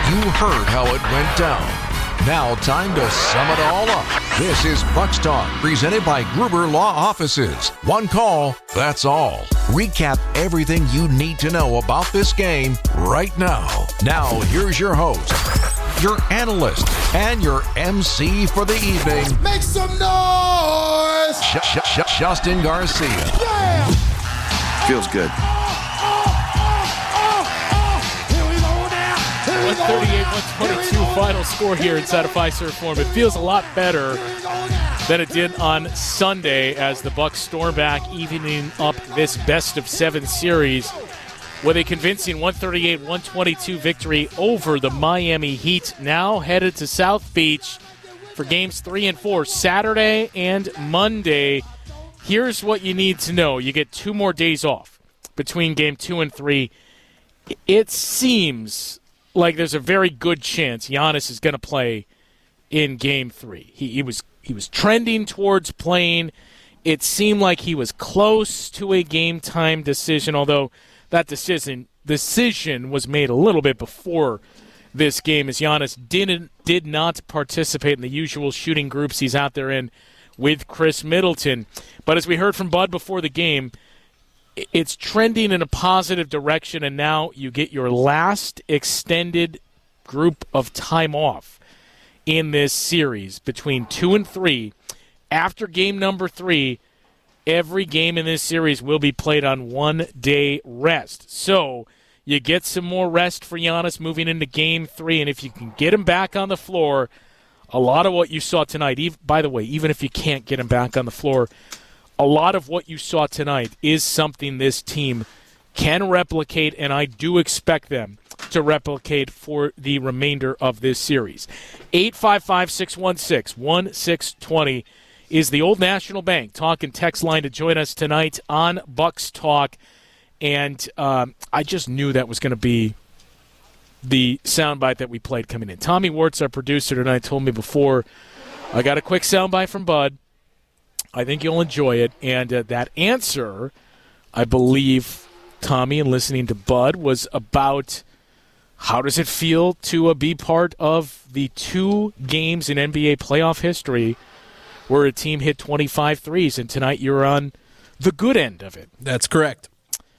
You heard how it went down. Now time to sum it all up. This is Bucks Talk, presented by Gruber Law Offices. One call, that's all. Recap everything you need to know about this game right now. Now, here's your host, your analyst, and your MC for the evening. Make some noise! Justin Garcia. Yeah! Feels good. 138-122 final score here inside of Fiserv Forum. It feels a lot better than it did on Sunday as the Bucks storm back, evening up this best-of-7 series with a convincing 138-122 victory over the Miami Heat. Now headed to South Beach for games 3 and 4, Saturday and Monday. Here's what you need to know. You get 2 more days off between game 2 and 3. It seems like there's a very good chance Giannis is going to play in Game 3. He was trending towards playing. It seemed like he was close to a game-time decision, although that decision was made a little bit before this game, as Giannis did not participate in the usual shooting groups he's out there in with Chris Middleton. But as we heard from Bud before the game, it's trending in a positive direction, and now you get your last extended group of time off in this series between 2 and 3. After game number 3, every game in this series will be played on 1 day rest. So you get some more rest for Giannis moving into game 3, and if you can get him back on the floor, a lot of what you saw tonight, by the way, even if you can't get him back on the floor, a lot of what you saw tonight is something this team can replicate, and I do expect them to replicate for the remainder of this series. 855-616-1620 is the Old National Bank talk and text line to join us tonight on Bucks Talk. And I just knew that was going to be the soundbite that we played coming in. Tommy Wirtz, our producer tonight, told me before, I got a quick soundbite from Bud. I think you'll enjoy it. And that answer, I believe, Tommy, and listening to Bud, was about how does it feel to be part of the 2 games in NBA playoff history where a team hit 25 threes, and tonight you're on the good end of it. That's correct.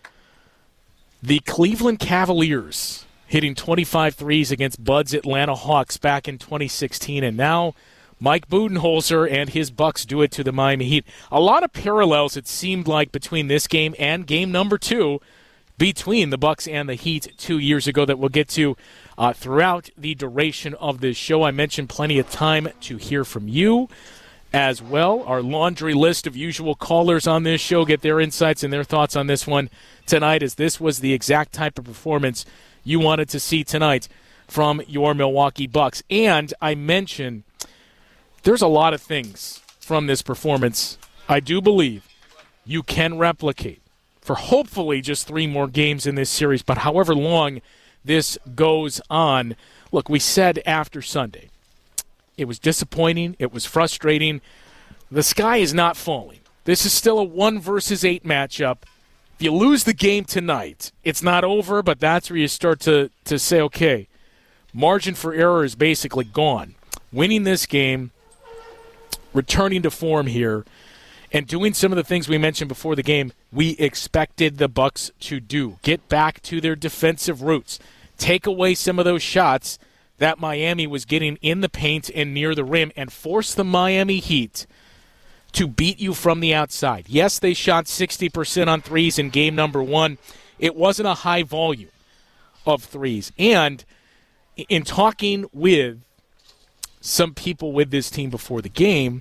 The Cleveland Cavaliers hitting 25 threes against Bud's Atlanta Hawks back in 2016, and now Mike Budenholzer and his Bucks do it to the Miami Heat. A lot of parallels, it seemed like, between this game and game number 2 between the Bucks and the Heat 2 years ago that we'll get to throughout the duration of this show. I mentioned plenty of time to hear from you as well. Our laundry list of usual callers on this show get their insights and their thoughts on this one tonight, as this was the exact type of performance you wanted to see tonight from your Milwaukee Bucks. And I mentioned there's a lot of things from this performance I do believe you can replicate for hopefully just 3 more games in this series, but however long this goes on. Look, we said after Sunday, it was disappointing, it was frustrating. The sky is not falling. This is still a 1 versus 8 matchup. If you lose the game tonight, it's not over, but that's where you start to say, okay, margin for error is basically gone. Winning this game, returning to form here, and doing some of the things we mentioned before the game we expected the Bucks to do. Get back to their defensive roots. Take away some of those shots that Miami was getting in the paint and near the rim and force the Miami Heat to beat you from the outside. Yes, they shot 60% on threes in game number 1. It wasn't a high volume of threes. And in talking with some people with this team before the game,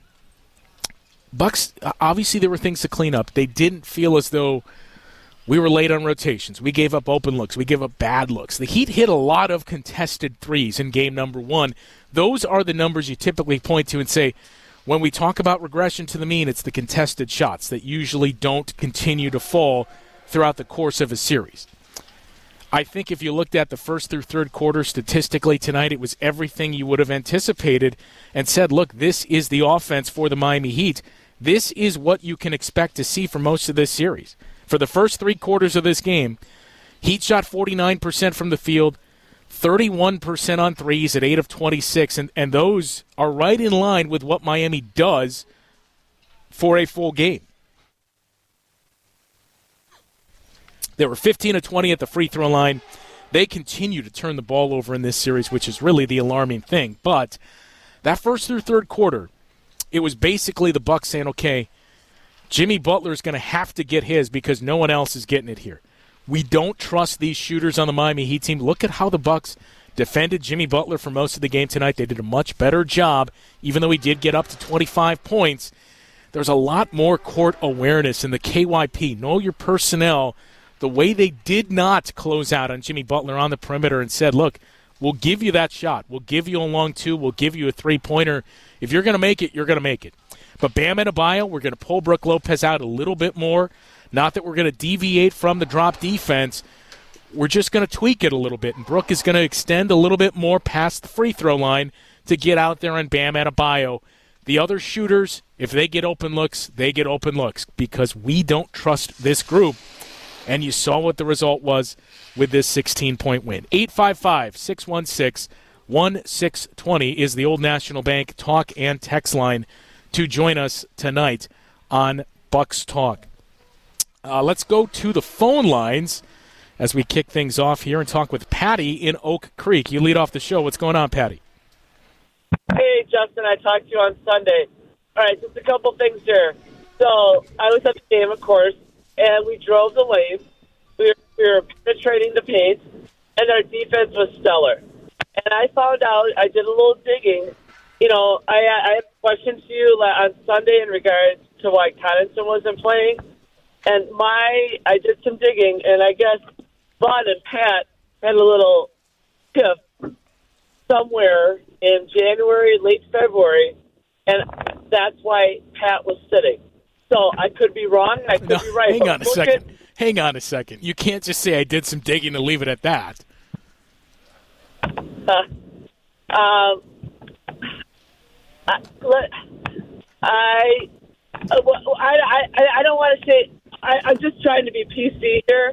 Bucks, obviously there were things to clean up. They didn't feel as though we were late on rotations. We gave up open looks. We gave up bad looks. The Heat hit a lot of contested threes in game number 1. Those are the numbers you typically point to and say, when we talk about regression to the mean, it's the contested shots that usually don't continue to fall throughout the course of a series. I think if you looked at the first through third quarter statistically tonight, it was everything you would have anticipated and said, look, this is the offense for the Miami Heat. This is what you can expect to see for most of this series. For the first 3 quarters of this game, Heat shot 49% from the field, 31% on threes at 8 of 26, and those are right in line with what Miami does for a full game. They were 15 of 20 at the free throw line. They continue to turn the ball over in this series, which is really the alarming thing. But that first through third quarter, it was basically the Bucks saying, okay, Jimmy Butler is going to have to get his because no one else is getting it here. We don't trust these shooters on the Miami Heat team. Look at how the Bucks defended Jimmy Butler for most of the game tonight. They did a much better job, even though he did get up to 25 points. There's a lot more court awareness in the KYP. Know your personnel. The way they did not close out on Jimmy Butler on the perimeter and said, look, we'll give you that shot. We'll give you a long two. We'll give you a three-pointer. If you're going to make it, you're going to make it. But Bam Adebayo, we're going to pull Brook Lopez out a little bit more. Not that we're going to deviate from the drop defense. We're just going to tweak it a little bit. And Brook is going to extend a little bit more past the free throw line to get out there on Bam Adebayo. The other shooters, if they get open looks, they get open looks because we don't trust this group. And you saw what the result was with this 16-point win. 855-616-1620 is the Old National Bank talk and text line to join us tonight on Bucks Talk. Let's go to the phone lines as we kick things off here and talk with Patty in Oak Creek. You lead off the show. What's going on, Patty? Hey, Justin, I talked to you on Sunday. All right, just a couple things here. So I was at the game, of course, and we drove the lane. We were penetrating the paint, and our defense was stellar. And I found out, I did a little digging. You know, I had a question to you on Sunday in regards to why Connaughton wasn't playing. And I did some digging, and I guess Bud and Pat had a little tiff somewhere in January, late February, and that's why Pat was sitting. So I could be wrong, and I could be right. Hang on a second. You can't just say I did some digging and leave it at that. I don't want to say. I'm just trying to be PC here,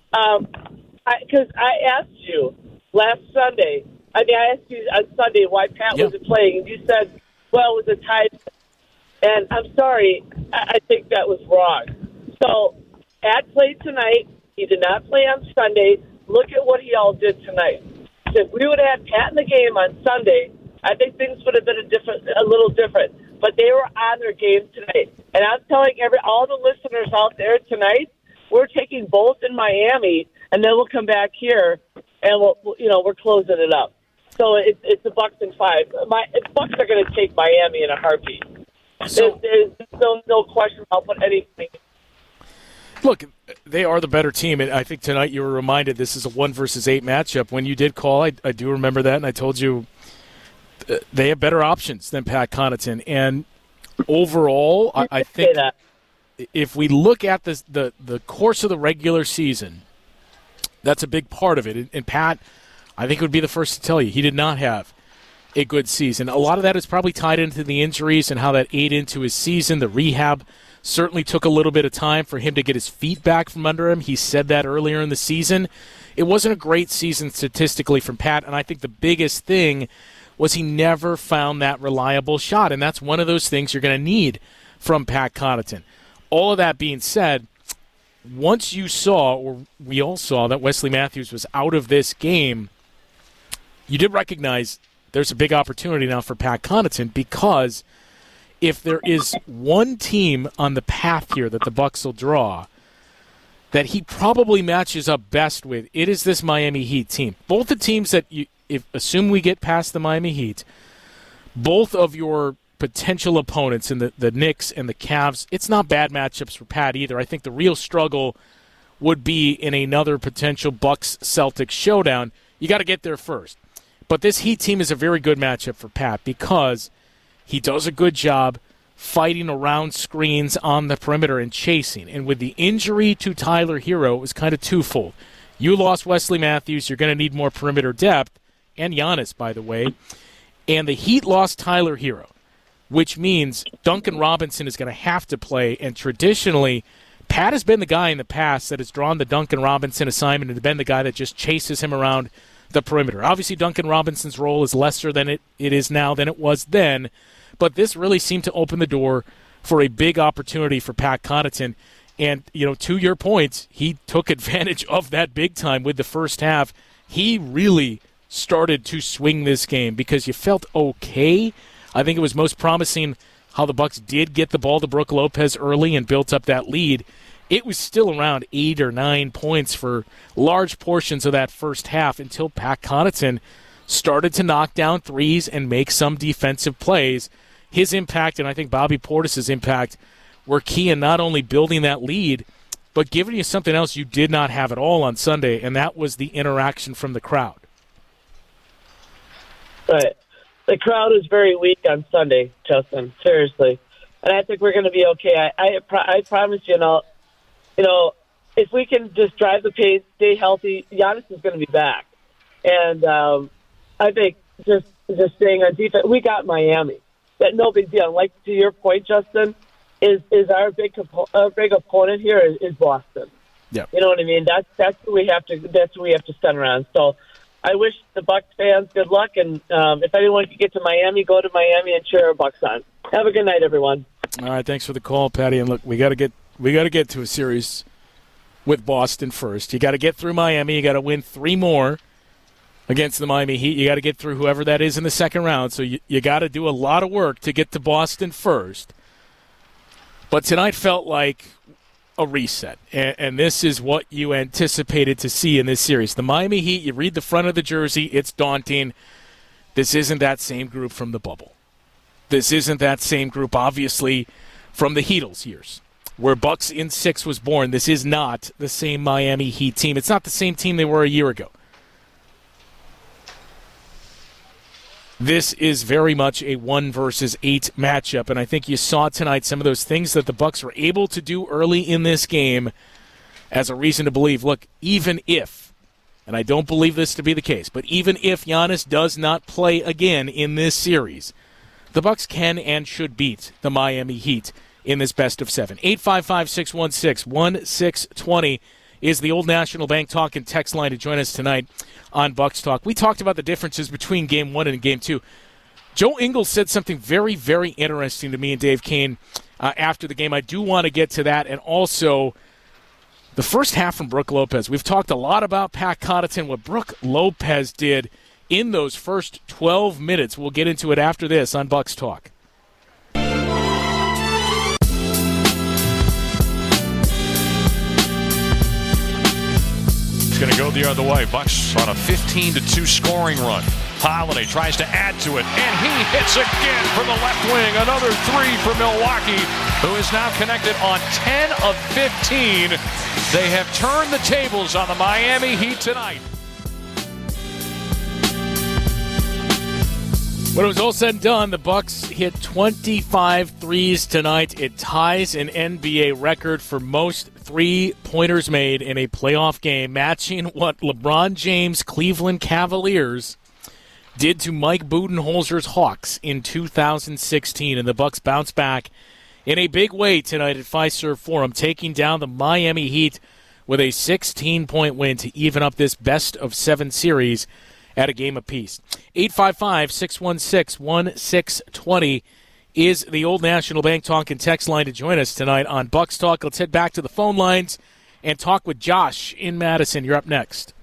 because I asked you last Sunday. I asked you on Sunday why Pat wasn't playing, and you said, "Well, it was a tie." And I'm sorry, I think that was wrong. So, Pat played tonight. He did not play on Sunday. Look at what he all did tonight. If we would have had Pat in the game on Sunday, I think things would have been a little different. But they were on their game tonight. And I'm telling all the listeners out there tonight, we're taking both in Miami, and then we'll come back here, and we're closing it up. So it's a Bucks and 5. Bucks are going to take Miami in a heartbeat. So, there's no question about anything. Look, they are the better team, and I think tonight you were reminded this is a 1 versus 8 matchup. When you did call, I do remember that, and I told you they have better options than Pat Connaughton. And overall, I think if we look at the course of the regular season, that's a big part of it. And Pat, I think, would be the first to tell you he did not have a good season. A lot of that is probably tied into the injuries and how that ate into his season. The rehab certainly took a little bit of time for him to get his feet back from under him. He said that earlier in the season. It wasn't a great season statistically from Pat, and I think the biggest thing was he never found that reliable shot, and that's one of those things you're going to need from Pat Connaughton. All of that being said, once you saw, or we all saw, that Wesley Matthews was out of this game, you did recognize there's a big opportunity now for Pat Connaughton, because if there is one team on the path here that the Bucks will draw that he probably matches up best with, it is this Miami Heat team. Both the teams that assume we get past the Miami Heat, both of your potential opponents in the Knicks and the Cavs, it's not bad matchups for Pat either. I think the real struggle would be in another potential Bucks-Celtics showdown. You got to get there first. But this Heat team is a very good matchup for Pat because he does a good job fighting around screens on the perimeter and chasing. And with the injury to Tyler Hero, it was kind of twofold. You lost Wesley Matthews. You're going to need more perimeter depth. And Giannis, by the way. And the Heat lost Tyler Hero, which means Duncan Robinson is going to have to play. And traditionally, Pat has been the guy in the past that has drawn the Duncan Robinson assignment and been the guy that just chases him around the perimeter. Obviously, Duncan Robinson's role is lesser than it is now than it was then, but this really seemed to open the door for a big opportunity for Pat Connaughton. And, to your point, he took advantage of that big time with the first half. He really started to swing this game because you felt okay. I think it was most promising how the Bucks did get the ball to Brook Lopez early and built up that lead. It was still around 8 or 9 points for large portions of that first half until Pat Connaughton started to knock down threes and make some defensive plays. His impact, and I think Bobby Portis's impact, were key in not only building that lead, but giving you something else you did not have at all on Sunday, and that was the interaction from the crowd. Right. The crowd was very weak on Sunday, Justin, seriously. And I think we're going to be okay. I promise you, if we can just drive the pace, stay healthy, Giannis is going to be back. And I think just staying on defense, we got Miami. That no big deal. Like to your point, Justin, is our big opponent here is Boston. Yeah. You know what I mean? That's who we have to center on. So I wish the Bucs fans good luck, and if anyone can get to Miami, go to Miami and cheer our Bucs on. Have a good night, everyone. All right, thanks for the call, Patty. And look, we got to get to a series with Boston first. You got to get through Miami. You got to win 3 more against the Miami Heat. You got to get through whoever that is in the second round. So you got to do a lot of work to get to Boston first. But tonight felt like a reset, and this is what you anticipated to see in this series. The Miami Heat, you read the front of the jersey, it's daunting. This isn't that same group from the bubble. This isn't that same group, obviously, from the Heatles years, where Bucks in 6 was born. This is not the same Miami Heat team. It's not the same team they were a year ago. This is very much a 1 versus 8 matchup, and I think you saw tonight some of those things that the Bucks were able to do early in this game as a reason to believe, look, even if, and I don't believe this to be the case, but even if Giannis does not play again in this series, the Bucks can and should beat the Miami Heat in this best of 7. 855-616-1620 is the Old National Bank Talk and text line to join us tonight on Bucks Talk. We talked about the differences between Game 1 and Game 2. Joe Ingles said something very, very interesting to me and Dave Kane after the game. I do want to get to that, and also the first half from Brook Lopez. We've talked a lot about Pat Connaughton, what Brook Lopez did in those first 12 minutes. We'll get into it after this on Bucks Talk. Going to go the other way. Bucks on a 15-2 scoring run. Holiday tries to add to it, and he hits again from the left wing. Another 3 for Milwaukee, who is now connected on 10 of 15. They have turned the tables on the Miami Heat tonight. When it was all said and done, the Bucks hit 25 threes tonight. It ties an NBA record for most three-pointers made in a playoff game, matching what LeBron James' Cleveland Cavaliers did to Mike Budenholzer's Hawks in 2016. And the Bucks bounced back in a big way tonight at Fiserv Forum, taking down the Miami Heat with a 16-point win to even up this best of 7 series at a game apiece. 855-616-1620 is the Old National Bank Talk and text line to join us tonight on Bucks Talk. Let's head back to the phone lines and talk with Josh in Madison. You're up next.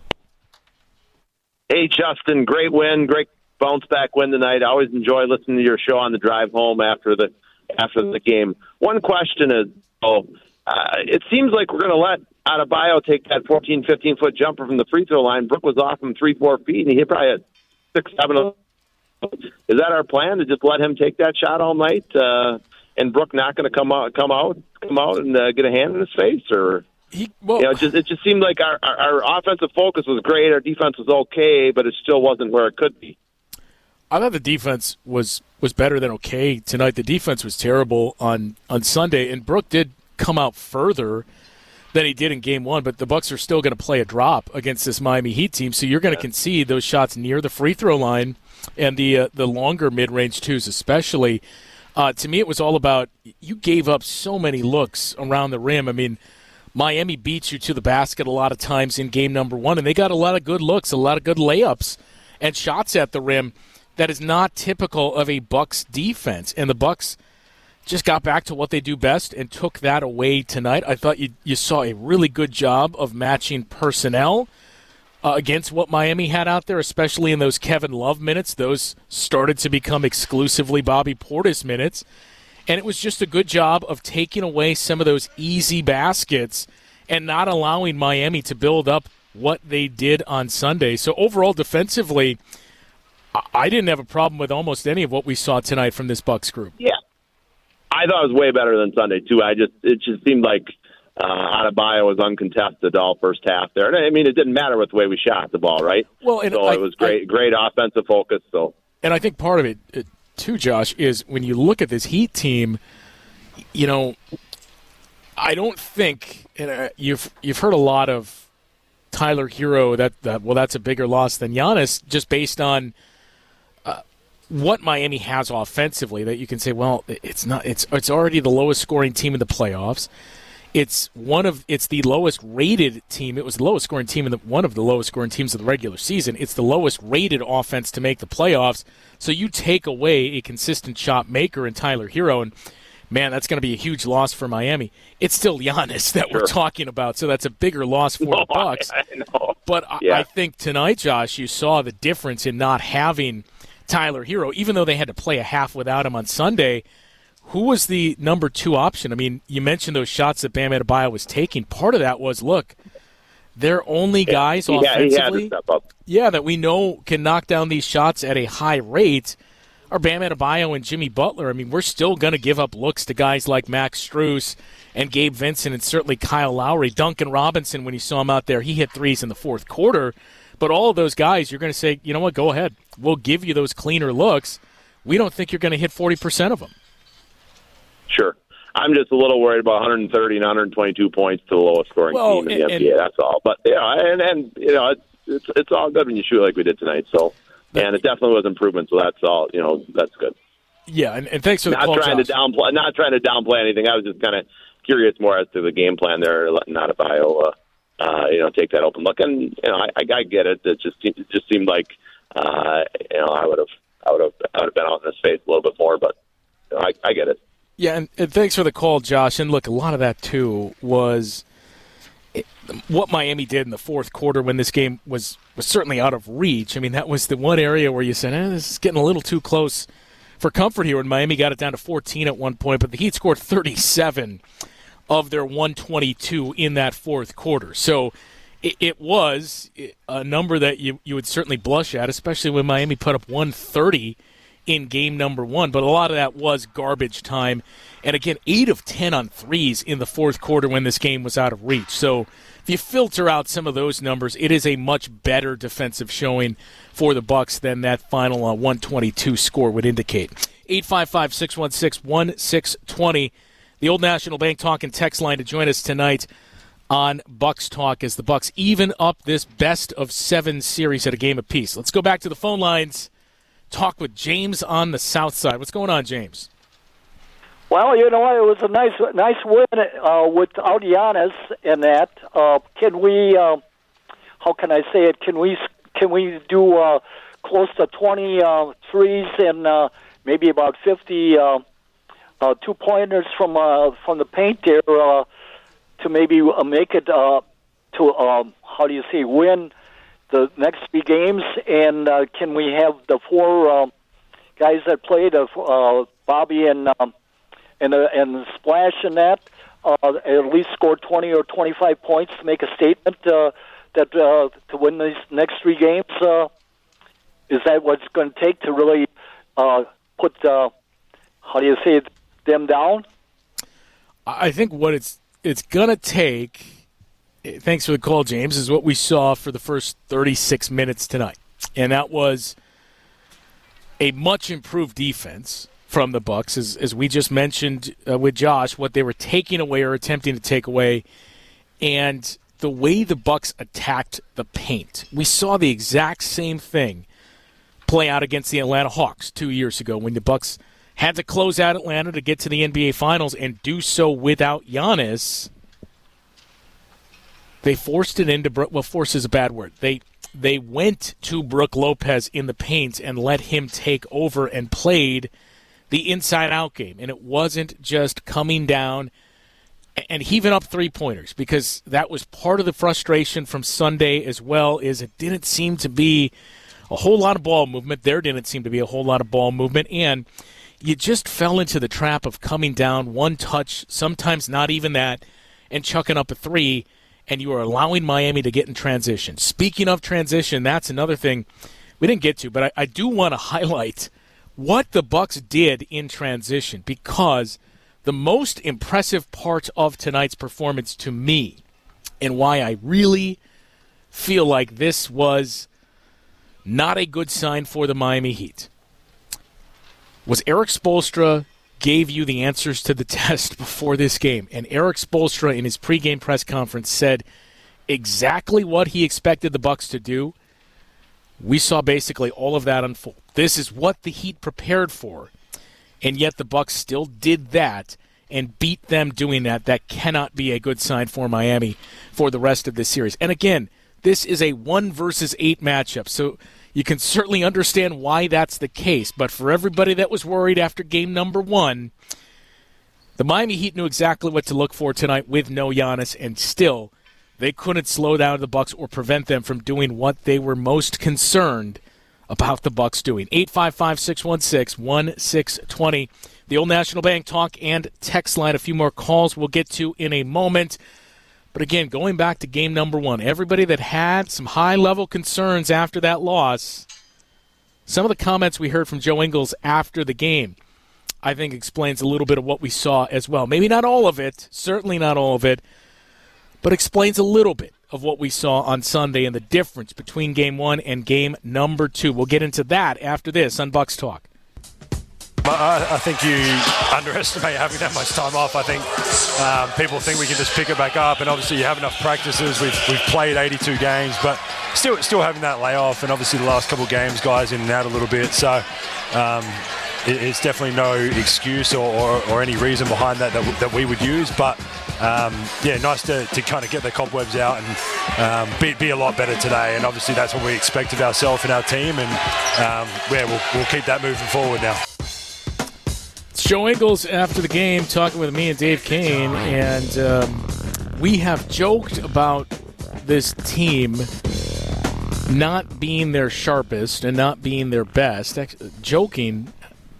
Hey, Justin, great win, great bounce-back win tonight. I always enjoy listening to your show on the drive home after the game. One question is, it seems like we're going to let Adebayo take that 14, 15-foot jumper from the free throw line. Brook was off him 3-4 feet, and he hit probably at 6, 7. Is that our plan, to just let him take that shot all night? And Brook not going to come out and get a hand in his face, or it just seemed like our offensive focus was great, our defense was okay, but it still wasn't where it could be. I thought the defense was better than okay tonight. The defense was terrible on Sunday, and Brook did come out further than he did in Game 1, but the Bucks are still going to play a drop against this Miami Heat team, so you're going to concede those shots near the free throw line and the longer mid-range twos especially. To me, it was all about, you gave up so many looks around the rim. I mean, Miami beats you to the basket a lot of times in game number one, and they got a lot of good looks, a lot of good layups and shots at the rim that is not typical of a Bucks defense. And the Bucks just got back to what they do best and took that away tonight. I thought you saw a really good job of matching personnel against what Miami had out there, especially in those Kevin Love minutes. Those started to become exclusively Bobby Portis minutes. And it was just a good job of taking away some of those easy baskets and not allowing Miami to build up what they did on Sunday. So overall, defensively, I didn't have a problem with almost any of what we saw tonight from this Bucks group. Yeah. I thought it was way better than Sunday, too. It just seemed like Adebayo was uncontested all first half there. And I mean, it didn't matter with the way we shot the ball, right? Well, and so it was great offensive focus. So, and I think part of it too, Josh, is when you look at this Heat team, you know, I don't think you've heard a lot of Tyler Hero that that's a bigger loss than Giannis, just based on what Miami has offensively. That you can say, well, it's not. It's already the lowest scoring team in the playoffs. It's the lowest rated team. It was the lowest scoring team in one of the lowest scoring teams of the regular season. It's the lowest rated offense to make the playoffs. So you take away a consistent shot maker in Tyler Hero, and man, that's going to be a huge loss for Miami. It's still Giannis that we're talking about, so that's a bigger loss for the Bucks. I know. But I think tonight, Josh, you saw the difference in not having Tyler Hero, even though they had to play a half without him on Sunday. Who was the number two option? I mean, you mentioned those shots that Bam Adebayo was taking. Part of that was, look, they're only guys offensively that we know can knock down these shots at a high rate are Bam Adebayo and Jimmy Butler. I mean, we're still going to give up looks to guys like Max Strus and Gabe Vincent and certainly Kyle Lowry. Duncan Robinson, when you saw him out there, he hit threes in the fourth quarter. But all of those guys, you're going to say, you know what, go ahead. We'll give you those cleaner looks. We don't think you're going to hit 40% of them. Sure. I'm just a little worried about 130 and 122 points to the lowest scoring team in the NBA. That's all. But and you know, it's all good when you shoot like we did tonight. So, and it definitely was improvement. So that's all. You know, that's good. Yeah, and thanks for the call, Not trying to downplay anything. I was just kind of curious more as to the game plan there, letting Adebayo, take that open look. And you know, I get it. It just seemed like I would have been out in his face a little bit more. But I get it. Yeah, and thanks for the call, Josh. And look, a lot of that, too, was what Miami did in the fourth quarter when this game was certainly out of reach. I mean, that was the one area where you said, this is getting a little too close for comfort here. And Miami got it down to 14 at one point, but the Heat scored 37 of their 122 in that fourth quarter. So it was a number that you would certainly blush at, especially when Miami put up 130 in game number one, but a lot of that was garbage time. And again, 8 of 10 on threes in the fourth quarter when this game was out of reach. So if you filter out some of those numbers, it is a much better defensive showing for the Bucks than that final 122 score would indicate. 855-616-1620, the Old National Bank Talk and text line to join us tonight on Bucks Talk as the Bucks even up this best of 7 series at a game apiece. Let's go back to the phone lines. Talk with James on the south side. What's going on, James? Well, you know what? It was a nice win without Giannis in that. Can we? How can I say it? Can we do close to 20 threes and maybe about 50 two-pointers from the paint there to maybe make it to win the next 3 games? And can we have the 4 guys that played, Bobby and Splash in that, at least score 20 or 25 points to make a statement that to win these next 3 games? Is that what it's going to take to really put them down? I think what it's going to take. Thanks for the call, James, is what we saw for the first 36 minutes tonight. And that was a much improved defense from the Bucks, as we just mentioned with Josh, what they were taking away or attempting to take away, and the way the Bucks attacked the paint. We saw the exact same thing play out against the Atlanta Hawks 2 years ago when the Bucks had to close out Atlanta to get to the NBA Finals and do so without Giannis. They forced it into Brook. Well, force is a bad word. They went to Brook Lopez in the paint and let him take over and played the inside-out game. And it wasn't just coming down and heaving up three-pointers, because that was part of the frustration from Sunday as well, is it didn't seem to be a whole lot of ball movement. There didn't seem to be a whole lot of ball movement, and you just fell into the trap of coming down one touch, sometimes not even that, and chucking up a three, and you were allowing Miami to get in transition. Speaking of transition, that's another thing we didn't get to, but I do want to highlight what the Bucks did in transition, because the most impressive part of tonight's performance to me, and why I really feel like this was not a good sign for the Miami Heat, was Erik Spoelstra gave you the answers to the test before this game. And Erik Spoelstra, in his pregame press conference, said exactly what he expected the Bucks to do. We saw basically all of that unfold. This is what the Heat prepared for, and yet the Bucks still did that and beat them doing that. That cannot be a good sign for Miami for the rest of this series. And again, this is a 1-versus-8 matchup, so you can certainly understand why that's the case. But for everybody that was worried after game number 1, the Miami Heat knew exactly what to look for tonight with no Giannis, and still they couldn't slow down the Bucks or prevent them from doing what they were most concerned about the Bucks doing. 855-616-1620. The Old National Bank talk and text line. A few more calls we'll get to in a moment. But again, going back to game number 1, everybody that had some high-level concerns after that loss, some of the comments we heard from Joe Ingles after the game, I think explains a little bit of what we saw as well. Maybe not all of it, certainly not all of it, but explains a little bit of what we saw on Sunday and the difference between game 1 and game number 2. We'll get into that after this on Bucks Talk. I think you underestimate having that much time off. I think people think we can just pick it back up, and obviously you have enough practices. We've played 82 games, but still having that layoff, and obviously the last couple of games, guys in and out a little bit. So it's definitely no excuse or any reason behind that we would use. But nice to kind of get the cobwebs out and be a lot better today. And obviously that's what we expect of ourselves and our team, and we'll keep that moving forward now. It's Joe Ingles after the game talking with me and Dave Kane, and we have joked about this team not being their sharpest and not being their best. Joking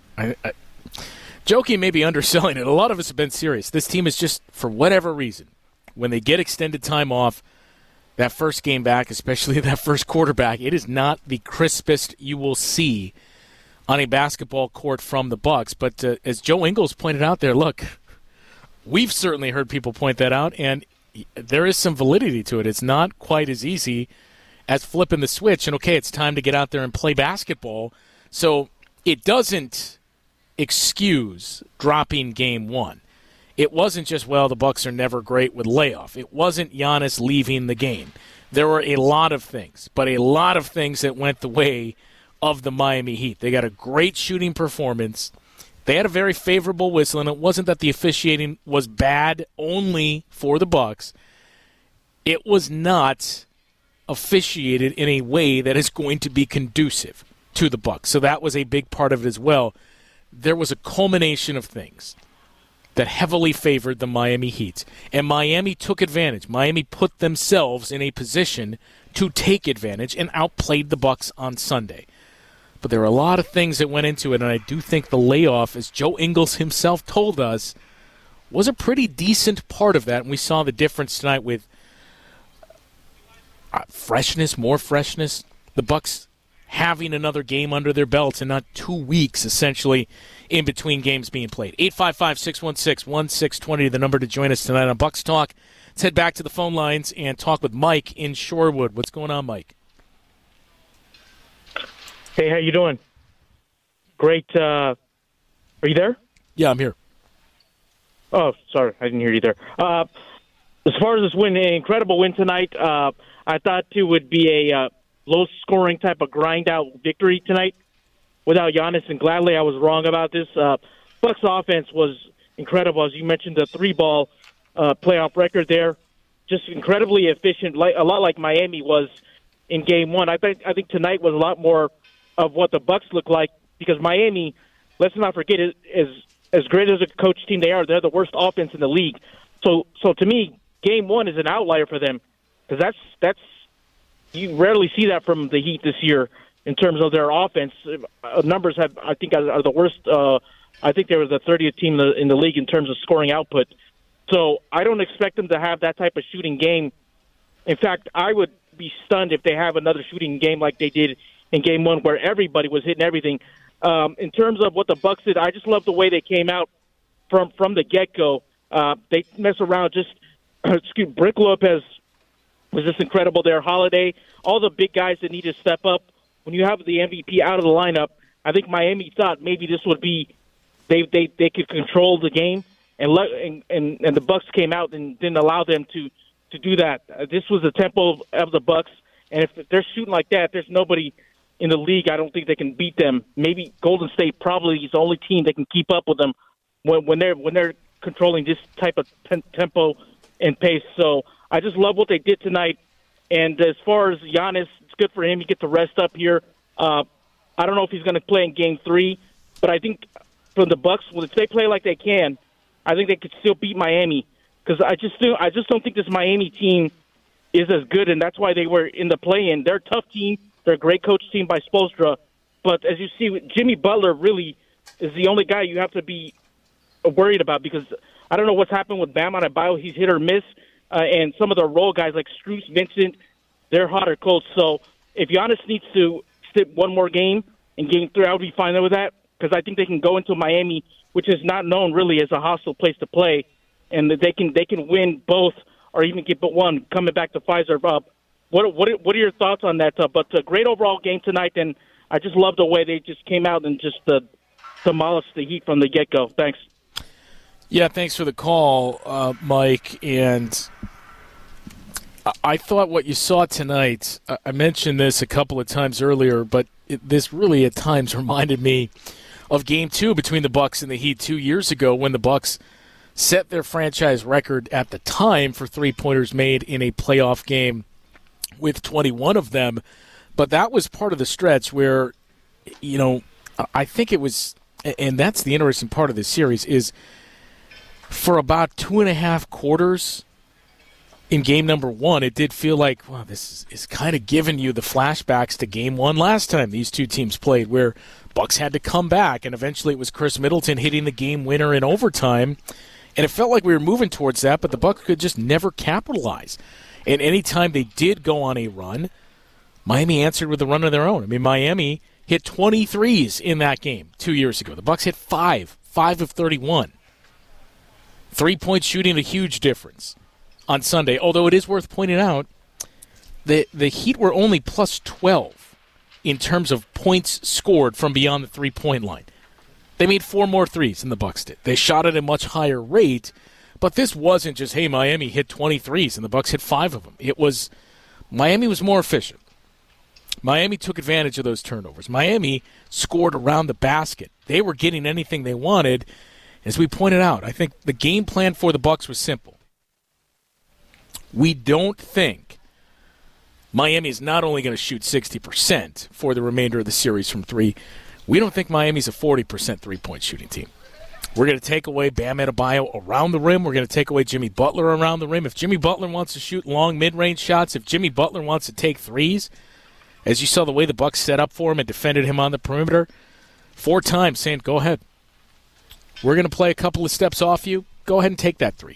may be underselling it. A lot of us have been serious. This team is just, for whatever reason, when they get extended time off, that first game back, especially that first quarterback, it is not the crispest you will see on a basketball court from the Bucks. But as Joe Ingles pointed out there, look, we've certainly heard people point that out, and there is some validity to it. It's not quite as easy as flipping the switch, and okay, it's time to get out there and play basketball. So it doesn't excuse dropping game 1. It wasn't just, well, the Bucks are never great with layoff. It wasn't Giannis leaving the game. There were a lot of things, but a lot of things that went the way of the Miami Heat. They got a great shooting performance. They had a very favorable whistle, and it wasn't that the officiating was bad only for the Bucks. It was not officiated in a way that is going to be conducive to the Bucks. So that was a big part of it as well. There was a culmination of things that heavily favored the Miami Heat, and Miami took advantage. Miami put themselves in a position to take advantage and outplayed the Bucks on Sunday. But there were a lot of things that went into it, and I do think the layoff, as Joe Ingles himself told us, was a pretty decent part of that, and we saw the difference tonight with freshness, more freshness. The Bucks having another game under their belts and not 2 weeks, essentially, in between games being played. 855-616-1620, the number to join us tonight on Bucks Talk. Let's head back to the phone lines and talk with Mike in Shorewood. What's going on, Mike? Hey, how you doing? Great. Are you there? Yeah, I'm here. Oh, sorry, I didn't hear you there. As far as this win, an incredible win tonight. I thought it would be a low-scoring type of grind-out victory tonight without Giannis, and gladly I was wrong about this. Bucks offense was incredible. As you mentioned, the 3-ball playoff record there. just incredibly efficient, a lot like Miami was in Game 1. I think tonight was a lot more of what the Bucks look like, because Miami, let's not forget, is as great as a coach team they are. They're the worst offense in the league. So to me, Game 1 is an outlier for them, because that's you rarely see that from the Heat this year in terms of their offense. Numbers are the worst. I think they were the 30th team in the league in terms of scoring output. So I don't expect them to have that type of shooting game. In fact, I would be stunned if they have another shooting game like they did in Game 1, where everybody was hitting everything. In terms of what the Bucks did, I just love the way they came out from the get-go. They mess around. Brook Lopez was just incredible there. Holiday, all the big guys that need to step up. When you have the MVP out of the lineup, I think Miami thought maybe this would be they could control the game, and the Bucks came out and didn't allow them to do that. This was the tempo of the Bucks, and if they're shooting like that, there's nobody in the league. I don't think they can beat them. Maybe Golden State probably is the only team that can keep up with them when they're controlling this type of tempo and pace. So I just love what they did tonight. And as far as Giannis, it's good for him. He gets to rest up here. I don't know if he's going to play in Game 3, but I think from the Bucks, if they play like they can, I think they could still beat Miami. Because I just don't think this Miami team is as good, and that's why they were in the play-in. They're a tough team. They're a great coach team by Spoelstra. But as you see, Jimmy Butler really is the only guy you have to be worried about, because I don't know what's happened with Bam Adebayo. He's hit or miss. And some of the role guys like Strus, Vincent, they're hot or cold. So if Giannis needs to sit one more game in Game 3, I would be fine with that, because I think they can go into Miami, which is not known really as a hostile place to play, and they can win both or even get but one coming back to Pfizer. What are your thoughts on that? But a great overall game tonight, and I just love the way they just came out and just demolished the Heat from the get-go. Thanks. Yeah, thanks for the call, Mike. And I thought what you saw tonight, I mentioned this a couple of times earlier, but this really at times reminded me of Game 2 between the Bucks and the Heat 2 years ago, when the Bucks set their franchise record at the time for three-pointers made in a playoff game with 21 of them. But that was part of the stretch where, I think it was, and that's the interesting part of this series, is for about 2.5 quarters in game number 1, it did feel like, wow, this is kind of giving you the flashbacks to Game 1 last time these two teams played, where Bucks had to come back, and eventually it was Chris Middleton hitting the game winner in overtime. And it felt like we were moving towards that, but the Bucks could just never capitalize. And any time they did go on a run, Miami answered with a run of their own. I mean, Miami hit 23s in that game 2 years ago. The Bucks hit 5 of 31. 3-point shooting, a huge difference on Sunday. Although it is worth pointing out, the Heat were only plus 12 in terms of points scored from beyond the three-point line. They made 4 more threes than the Bucks did. They shot at a much higher rate, but this wasn't just, hey, Miami hit 23s and the Bucks hit 5 of them. It was Miami was more efficient. Miami took advantage of those turnovers. Miami scored around the basket. They were getting anything they wanted. As we pointed out, I think the game plan for the Bucks was simple. We don't think Miami is not only going to shoot 60% for the remainder of the series from 3. We don't think Miami's a 40% three-point shooting team. We're going to take away Bam Adebayo around the rim. We're going to take away Jimmy Butler around the rim. If Jimmy Butler wants to shoot long mid-range shots, if Jimmy Butler wants to take threes, as you saw the way the Bucks set up for him and defended him on the perimeter, 4 times saying, go ahead. We're going to play a couple of steps off you. Go ahead and take that 3.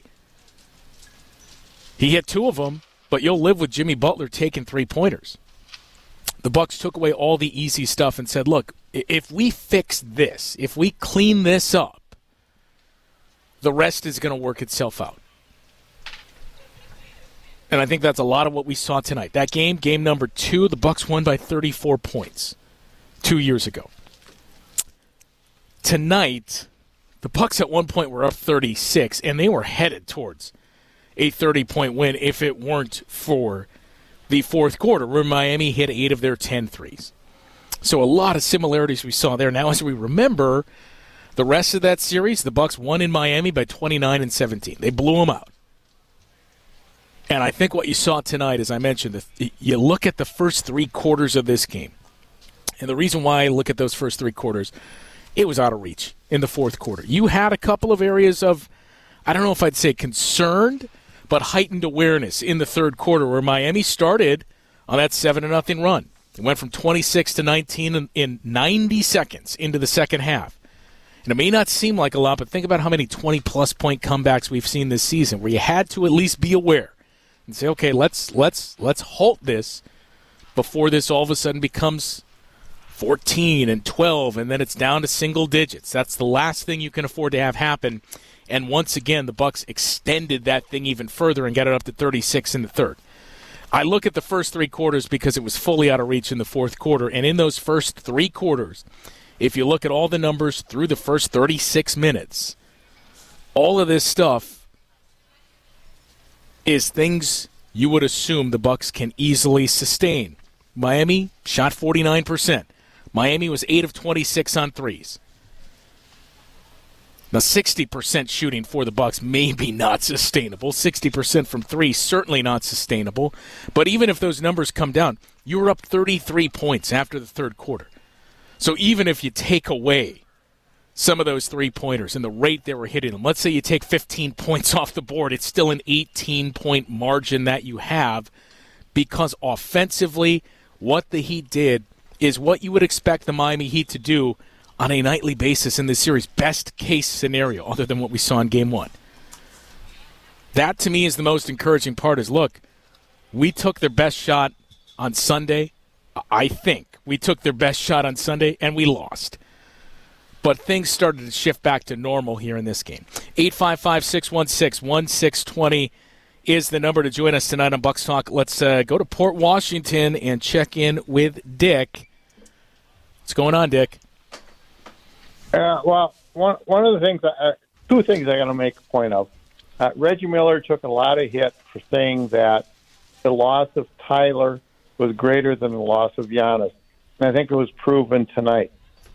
He hit 2 of them, but you'll live with Jimmy Butler taking 3-pointers. The Bucks took away all the easy stuff and said, look, if we fix this, if we clean this up, the rest is going to work itself out. And I think that's a lot of what we saw tonight. That game number 2, the Bucks won by 34 points 2 years ago. Tonight, the Bucks at one point were up 36, and they were headed towards a 30-point win if it weren't for the fourth quarter, where Miami hit 8 of their 10 threes. So a lot of similarities we saw there. Now, as we remember, the rest of that series, the Bucks won in Miami by 29-17. They blew them out. And I think what you saw tonight, as I mentioned, you look at the first 3 quarters of this game. And the reason why I look at those first 3 quarters, it was out of reach in the fourth quarter. You had a couple of areas of, I don't know if I'd say concerned, but heightened awareness in the third quarter where Miami started on that 7-0 run. It went from 26 to 19 in 90 seconds into the second half. And it may not seem like a lot, but think about how many 20-plus point comebacks we've seen this season where you had to at least be aware and say, okay, let's halt this before this all of a sudden becomes 14 and 12, and then it's down to single digits. That's the last thing you can afford to have happen. And once again, the Bucks extended that thing even further and got it up to 36 in the third. I look at the first 3 quarters because it was fully out of reach in the fourth quarter. And in those first 3 quarters, if you look at all the numbers through the first 36 minutes, all of this stuff is things you would assume the Bucks can easily sustain. Miami shot 49%. Miami was 8 of 26 on threes. Now, 60% shooting for the Bucks may be not sustainable. 60% from 3, certainly not sustainable. But even if those numbers come down, you were up 33 points after the third quarter. So even if you take away some of those 3-pointers and the rate they were hitting them, let's say you take 15 points off the board, it's still an 18-point margin that you have because offensively, what the Heat did is what you would expect the Miami Heat to do on a nightly basis in this series, best case scenario, other than what we saw in Game 1. That, to me, is the most encouraging part is, look, we took their best shot on Sunday. I think we took their best shot on Sunday, and we lost. But things started to shift back to normal here in this game. 855-616-1620 is the number to join us tonight on Bucks Talk. Let's go to Port Washington and check in with Dick. What's going on, Dick? Well, one of the things, 2 things I got to make a point of. Reggie Miller took a lot of hit for saying that the loss of Tyler was greater than the loss of Giannis, and I think it was proven tonight.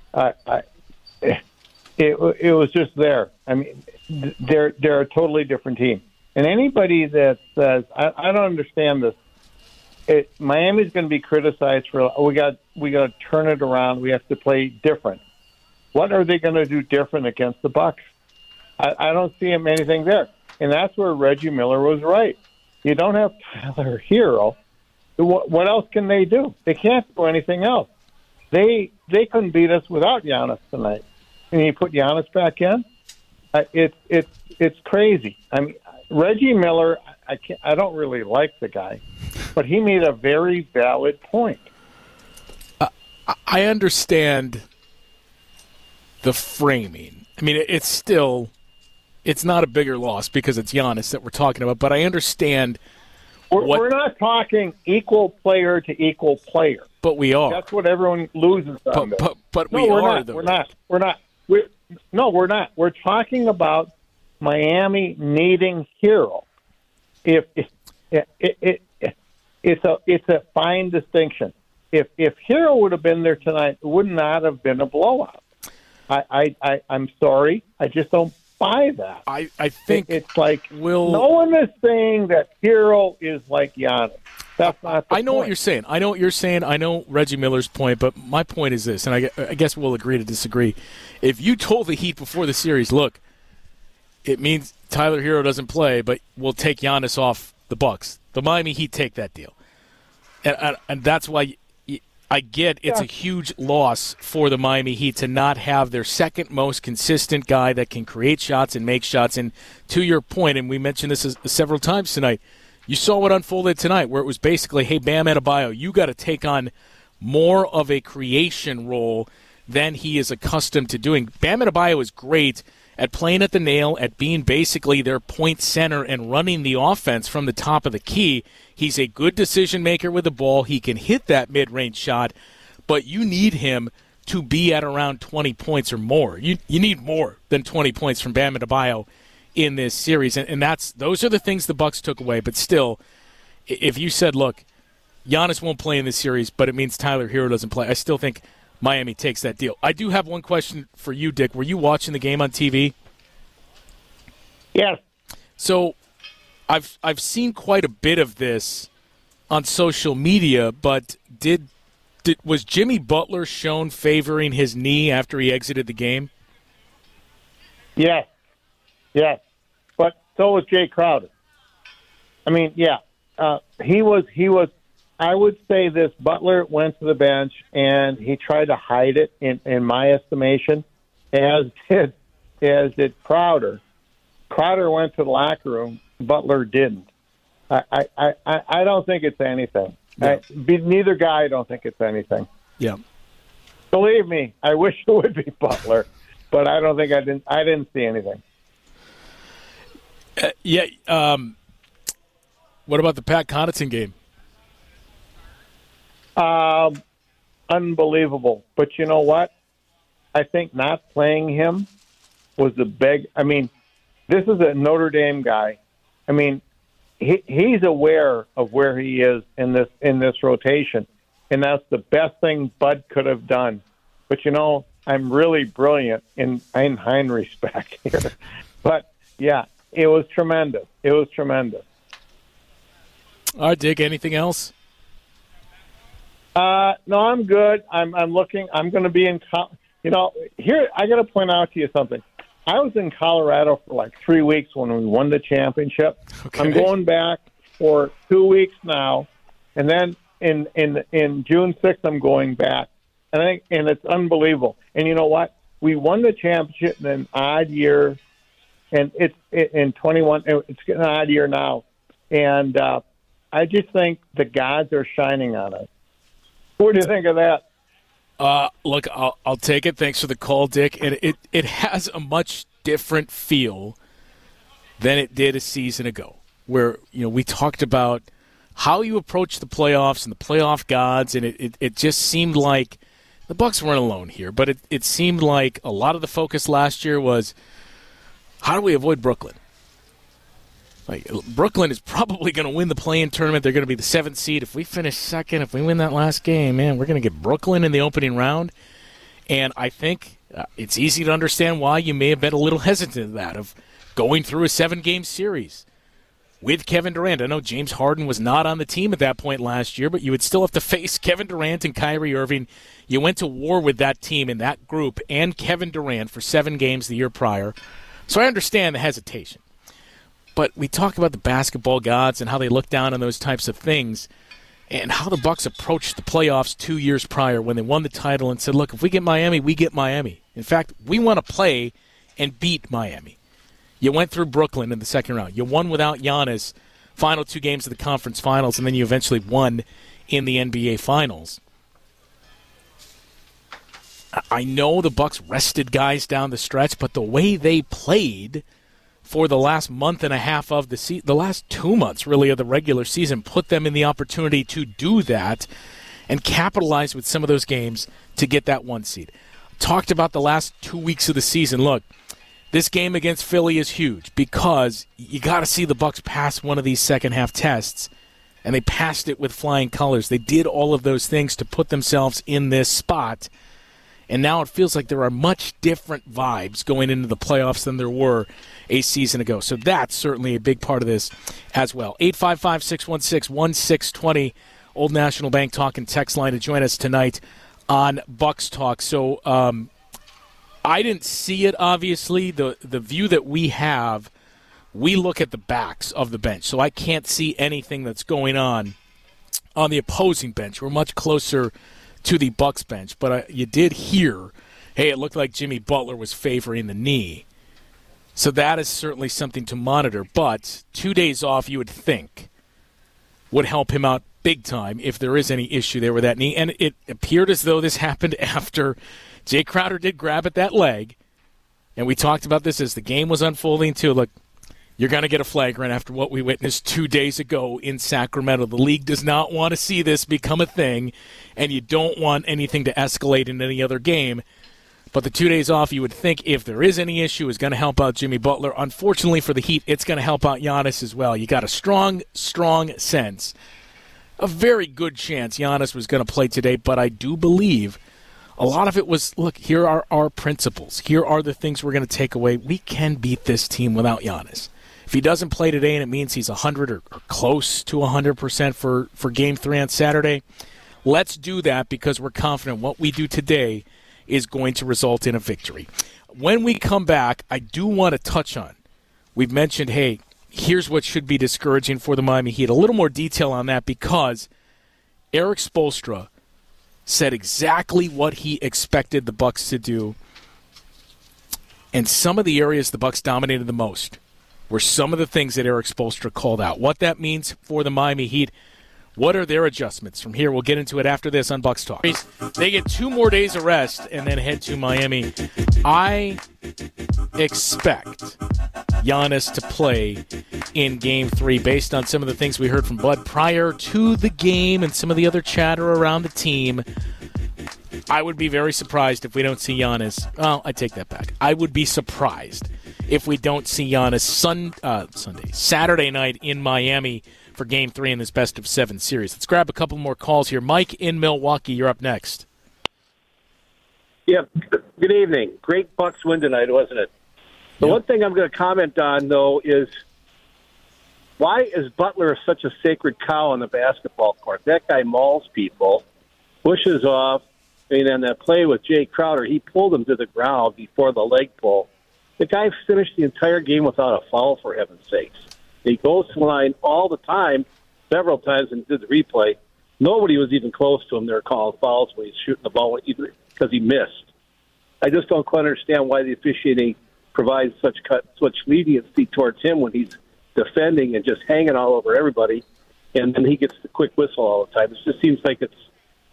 It was just there. I mean, they're a totally different team, and anybody that says I don't understand this. Miami's going to be criticized for we got to turn it around. We have to play different. What are they going to do different against the Bucks? I don't see anything there. And that's where Reggie Miller was right. You don't have Tyler Hero. What else can they do? They can't do anything else. They couldn't beat us without Giannis tonight. And you put Giannis back in? It's crazy. I mean, Reggie Miller, I don't really like the guy, but he made a very valid point. I understand the framing. I mean, it's not a bigger loss because it's Giannis that we're talking about, but I understand. We're not talking equal player to equal player. But we are. That's what everyone loses on this. But no, we we're are, not. though. We're not. We're not. We're talking about Miami needing Hero. It's a fine distinction. If Hero would have been there tonight, it would not have been a blowout. I'm sorry. I just don't buy that. I think it's like no one is saying that Hero is like Giannis. That's not the I know point. what you're saying. I know what you're saying. I know Reggie Miller's point, but my point is this, and I guess we'll agree to disagree. If you told the Heat before the series, look, it means Tyler Hero doesn't play, but we'll take Giannis off the Bucks, the Miami Heat take that deal. And that's why I get it's a huge loss for the Miami Heat to not have their second most consistent guy that can create shots and make shots. And to your point, and we mentioned this several times tonight, you saw what unfolded tonight where it was basically, hey, Bam Adebayo, you got to take on more of a creation role than he is accustomed to doing. Bam Adebayo is great at playing at the nail, at being basically their point center and running the offense from the top of the key. He's a good decision maker with the ball. He can hit that mid-range shot, but you need him to be at around 20 points or more. You need more than 20 points from Bam Adebayo in this series, and those are the things the Bucks took away. But still, if you said, look, Giannis won't play in this series, but it means Tyler Hero doesn't play, I still think Miami takes that deal. I do have one question for you, Dick. Were you watching the game on TV? Yes. So I've seen quite a bit of this on social media, but was Jimmy Butler shown favoring his knee after he exited the game? Yes. But so was Jay Crowder. I mean, yeah. He was. I would say this: Butler went to the bench and he tried to hide it. In my estimation, as did Crowder. Crowder went to the locker room. Butler didn't. I don't think it's anything. Yeah. Neither guy. I don't think it's anything. Yeah. Believe me, I wish it would be Butler, but I don't think I didn't see anything. What about the Pat Connaughton game? Unbelievable. But you know what? I think not playing him was the big. I mean, this is a Notre Dame guy. I mean, he's aware of where he is in this rotation, and that's the best thing Bud could have done. But you know, I'm really brilliant in Heinrich's back here. But yeah, it was tremendous. All right, Dick, anything else? No, I'm good. I'm looking. I'm going to be in. Here I got to point out to you something. I was in Colorado for like 3 weeks when we won the championship. Okay. I'm going back for 2 weeks now, and then in June 6th I'm going back, and it's unbelievable. And you know what? We won the championship in an odd year, and it's in 21. It's an odd year now, and I just think the gods are shining on us. What do you think of that? Look, I'll take it. Thanks for the call, Dick. And it has a much different feel than it did a season ago, where we talked about how you approach the playoffs and the playoff gods, and it just seemed like the Bucs weren't alone here, but it seemed like a lot of the focus last year was how do we avoid Brooklyn? Like, Brooklyn is probably going to win the play-in tournament. They're going to be the 7th seed. If we finish second, if we win that last game, man, we're going to get Brooklyn in the opening round. And I think it's easy to understand why you may have been a little hesitant to that, of going through a 7-game series with Kevin Durant. I know James Harden was not on the team at that point last year, but you would still have to face Kevin Durant and Kyrie Irving. You went to war with that team and that group and Kevin Durant for 7 games the year prior. So I understand the hesitation. But we talk about the basketball gods and how they look down on those types of things, and how the Bucs approached the playoffs 2 years prior when they won the title and said, look, if we get Miami, we get Miami. In fact, we want to play and beat Miami. You went through Brooklyn in the second round. You won without Giannis final 2 games of the conference finals, and then you eventually won in the NBA finals. I know the Bucs rested guys down the stretch, but the way they played for the last month and a half of the last 2 months, really, of the regular season, put them in the opportunity to do that and capitalize with some of those games to get that 1 seed. Talked about the last 2 weeks of the season. Look, this game against Philly is huge because you got to see the Bucs pass one of these second-half tests, and they passed it with flying colors. They did all of those things to put themselves in this spot, and now it feels like there are much different vibes going into the playoffs than there were a season ago. So that's certainly a big part of this as well. 855-616-1620, Old National Bank Talk and text line to join us tonight on Bucs Talk. So I didn't see it, obviously. The view that we have, we look at the backs of the bench. So I can't see anything that's going on the opposing bench. We're much closer to the Bucs bench, but you did hear, hey, it looked like Jimmy Butler was favoring the knee. So that is certainly something to monitor, but 2 days off, you would think, would help him out big time if there is any issue there with that knee. And it appeared as though this happened after Jay Crowder did grab at that leg, and we talked about this as the game was unfolding too. Look, you're going to get a flagrant after what we witnessed 2 days ago in Sacramento. The league does not want to see this become a thing, and you don't want anything to escalate in any other game. But the 2 days off, you would think, if there is any issue, is going to help out Jimmy Butler. Unfortunately for the Heat, it's going to help out Giannis as well. You got a strong sense, a very good chance Giannis was going to play today, but I do believe a lot of it was, look, here are our principles. Here are the things we're going to take away. We can beat this team without Giannis. If he doesn't play today and it means he's 100 or close to 100% for Game 3 on Saturday, let's do that because we're confident what we do today is going to result in a victory. When we come back, I do want to touch on, we've mentioned, hey, here's what should be discouraging for the Miami Heat. A little more detail on that because Erik Spoelstra said exactly what he expected the Bucks to do, and some of the areas the Bucks dominated the most were some of the things that Erik Spoelstra called out. What that means for the Miami Heat, what are their adjustments from here? We'll get into it after this on Bucks Talk. They get 2 more days of rest and then head to Miami. I expect Giannis to play in Game 3 based on some of the things we heard from Bud prior to the game and some of the other chatter around the team. I would be very surprised if we don't see Giannis. Well, I take that back. I would be surprised if we don't see Giannis Saturday night in Miami for Game 3 in this best-of-7 series. Let's grab a couple more calls here. Mike in Milwaukee, you're up next. Yeah, good evening. Great Bucks win tonight, wasn't it? The one thing I'm going to comment on, though, is why is Butler such a sacred cow on the basketball court? That guy mauls people, pushes off. I mean, on that play with Jay Crowder, he pulled him to the ground before the leg pull. The guy finished the entire game without a foul, for heaven's sakes. He goes to the line all the time, several times, and did the replay. Nobody was even close to him. They were calling fouls when he's shooting the ball because he missed. I just don't quite understand why the officiating provides such leniency towards him when he's defending and just hanging all over everybody, and then he gets the quick whistle all the time. It just seems like it's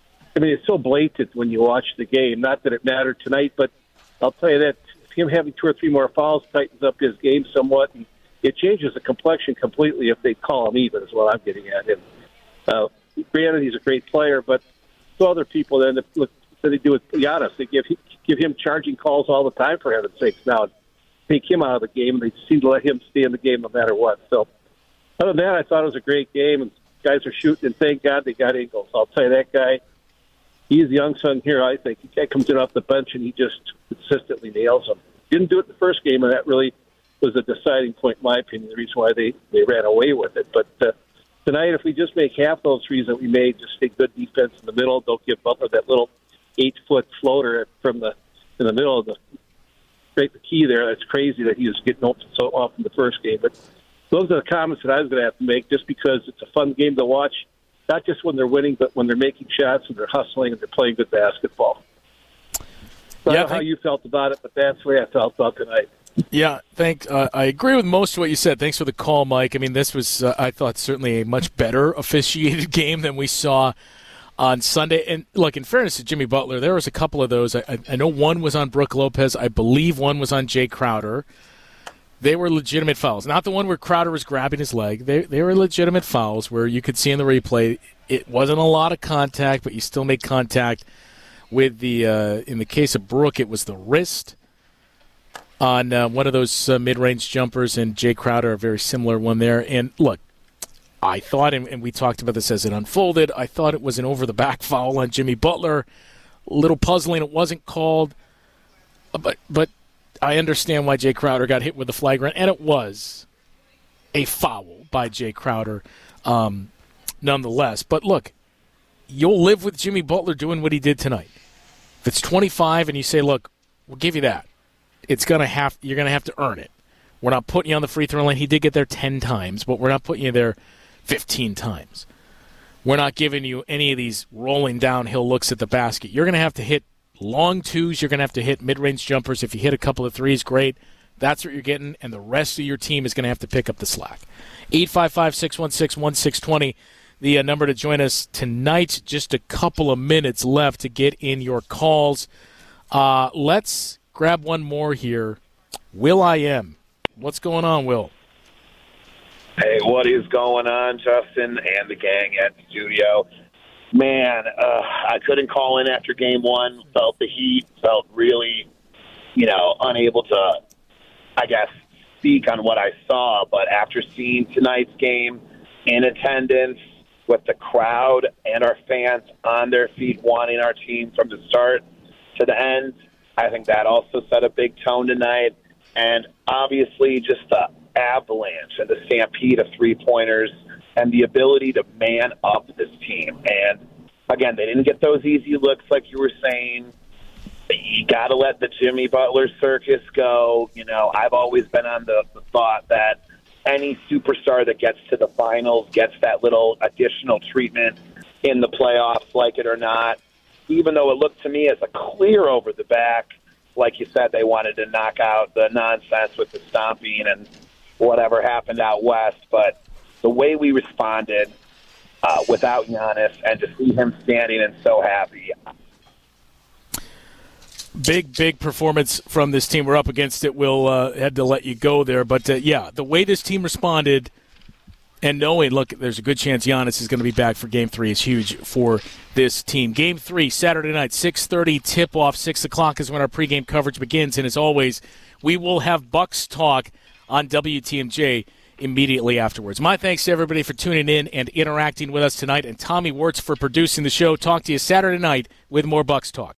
so blatant when you watch the game. Not that it mattered tonight, but I'll tell you that him having 2 or 3 more fouls tightens up his game somewhat, and it changes the complexion completely if they call him even, is what I'm getting at. And granted, he's a great player, but so other people then look that they do with Giannis, they give him charging calls all the time, for heaven's sakes. Now take him out of the game, and they seem to let him stay in the game no matter what. So other than that, I thought it was a great game, and guys are shooting, and thank God they got Ingles. I'll tell you, that guy, he's the young son here, I think. He comes in off the bench, and he just consistently nails them. Didn't do it the first game, and that really was a deciding point, in my opinion, the reason why they ran away with it. But tonight, if we just make half those threes that we made, just take good defense in the middle, don't give Butler that little 8-foot floater in the middle of the key there. That's crazy that he was getting open so often the first game. But those are the comments that I was going to have to make, just because it's a fun game to watch, not just when they're winning, but when they're making shots and they're hustling and they're playing good basketball. So I don't know how you felt about it, but that's the way I felt about tonight. Yeah, I agree with most of what you said. Thanks for the call, Mike. I mean, this was, I thought, certainly a much better officiated game than we saw on Sunday. And, look, in fairness to Jimmy Butler, there was a couple of those. I know one was on Brook Lopez. I believe one was on Jay Crowder. They were legitimate fouls. Not the one where Crowder was grabbing his leg. They were legitimate fouls where you could see in the replay it wasn't a lot of contact, but you still made contact with the, in the case of Brook, it was the wrist on one of those mid-range jumpers, and Jay Crowder, a very similar one there. And, look, I thought, and we talked about this as it unfolded, I thought it was an over-the-back foul on Jimmy Butler. A little puzzling it wasn't called, but I understand why Jay Crowder got hit with the flagrant, and it was a foul by Jay Crowder nonetheless. But, look, you'll live with Jimmy Butler doing what he did tonight. If it's 25 and you say, look, we'll give you that, you're going to have to earn it. We're not putting you on the free throw line. He did get there 10 times, but we're not putting you there 15 times. We're not giving you any of these rolling downhill looks at the basket. You're going to have to hit long twos. You're going to have to hit mid-range jumpers. If you hit a couple of threes, great. That's what you're getting, and the rest of your team is going to have to pick up the slack. 855-616-1620, the number to join us tonight. Just a couple of minutes left to get in your calls. Let's grab one more here. Will.i.am. What's going on, Will? Hey, what is going on, Justin and the gang at the studio? Man, I couldn't call in after game one. Felt the heat. Felt really, unable to, I guess, speak on what I saw. But after seeing tonight's game in attendance with the crowd and our fans on their feet wanting our team from the start to the end, I think that also set a big tone tonight. And obviously just the avalanche and the stampede of three-pointers and the ability to man up this team. And, again, they didn't get those easy looks like you were saying. You got to let the Jimmy Butler circus go. You know, I've always been on the thought that any superstar that gets to the finals gets that little additional treatment in the playoffs, like it or not, even though it looked to me as a clear over the back. Like you said, they wanted to knock out the nonsense with the stomping and whatever happened out west. But the way we responded without Giannis, and to see him standing and so happy. Big performance from this team. We're up against it. We'll had to let you go there. But, the way this team responded and knowing, look, there's a good chance Giannis is going to be back for Game 3 is huge for this team. Game 3, Saturday night, 6:30 tip-off. 6 o'clock is when our pregame coverage begins. And as always, we will have Bucks talk on WTMJ immediately afterwards. My thanks to everybody for tuning in and interacting with us tonight, and Tommy Wirtz for producing the show. Talk to you Saturday night with more Bucks Talk.